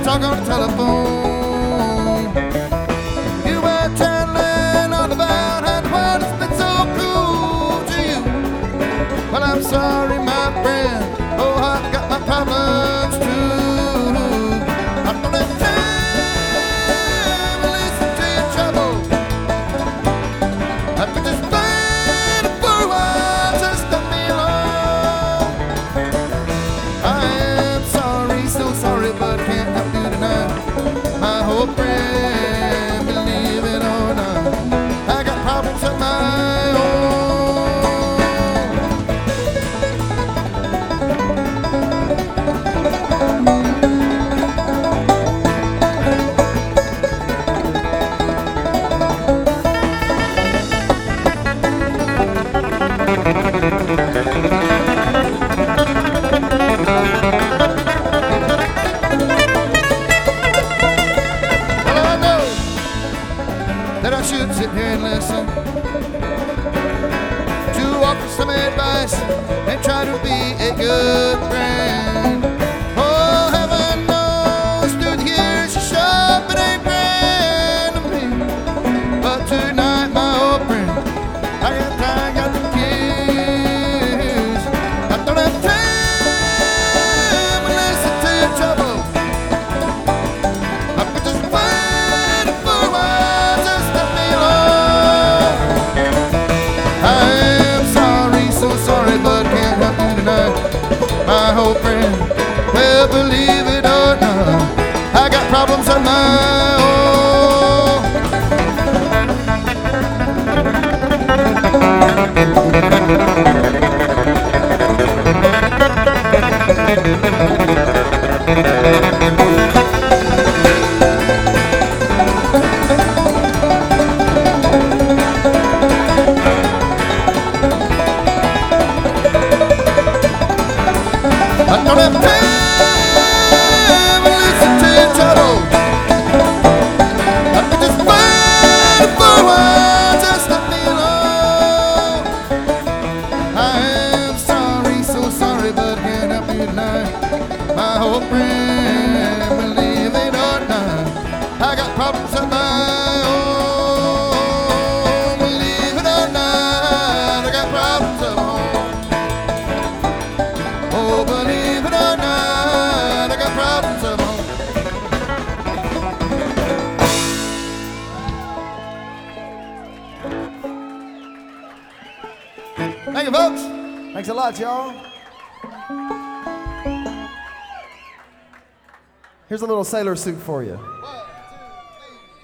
talk on the telephone. You were telling all about how the world has been so cruel to you. Well, I'm sorry, my friend. Oh, I've got my problems too. I don't have time to listen to your trouble. I've been just waiting for a while, just let me alone. I am sorry, so sorry, but can't help you tonight. My whole friend, believe it or not, I got problems of my own. Well, I know that I should sit here and listen to offer some advice and try to be a good friend. Oh, heaven knows through the years you sure been a friend to me. But tonight, my old friend, I got the keys. I don't have time to listen to your trouble. I've been just waiting for a while, just let me alone. I am sorry, so sorry, but can't help you tonight. My whole friend, well, believe it or not, I got problems of my own. I don't have time to listen to your trouble. I've been just waiting for a while, just let me alone. I am sorry, so sorry, but can't help you tonight. My whole friend, believe it or not, I got problems of my own. Believe it or not, I got problems of my own. Oh, believe it or not, I got problems of my own. Thank you, folks. Thanks a lot, y'all. Here's a little sailor suit for you.